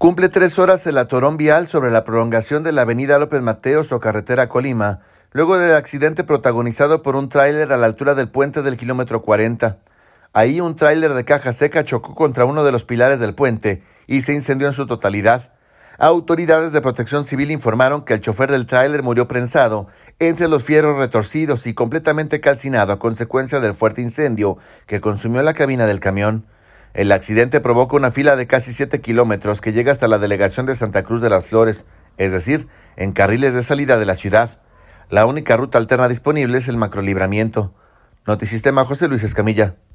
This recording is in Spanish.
Cumple 3 horas el atorón vial sobre la prolongación de la avenida López Mateos o carretera a Colima, luego del accidente protagonizado por un tráiler a la altura del puente del kilómetro 40. Ahí un tráiler de caja seca chocó contra uno de los pilares del puente y se incendió en su totalidad. Autoridades de protección civil informaron que el chofer del tráiler murió prensado entre los fierros retorcidos y completamente calcinado a consecuencia del fuerte incendio que consumió la cabina del camión. El accidente provoca una fila de casi 7 kilómetros que llega hasta la delegación de Santa Cruz de las Flores, es decir, en carriles de salida de la ciudad. La única ruta alterna disponible es el macrolibramiento. Notisistema, José Luis Escamilla.